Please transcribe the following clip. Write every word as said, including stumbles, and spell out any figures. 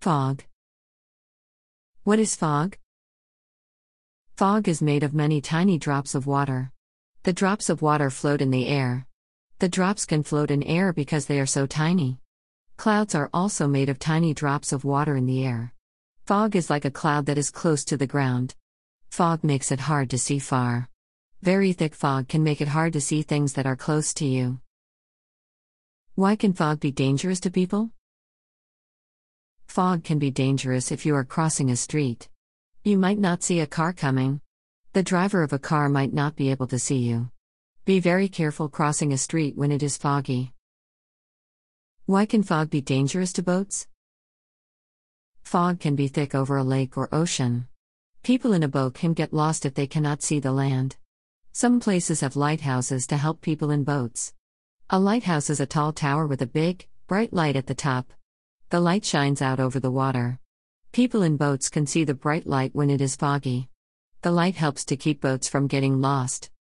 Fog. What is fog? Fog is made of many tiny drops of water. The drops of water float in the air. The drops can float in air because they are so tiny. Clouds are also made of tiny drops of water in the air. Fog is like a cloud that is close to the ground. Fog makes it hard to see far. Very thick fog can make it hard to see things that are close to you. Why can fog be dangerous to people? Fog can be dangerous if you are crossing a street. You might not see a car coming. The driver of a car might not be able to see you. Be very careful crossing a street when it is foggy. Why can fog be dangerous to boats? Fog can be thick over a lake or ocean. People in a boat can get lost if they cannot see the land. Some places have lighthouses to help people in boats. A lighthouse is a tall tower with a big, bright light at the top. The light shines out over the water. People in boats can see the bright light when it is foggy. The light helps to keep boats from getting lost.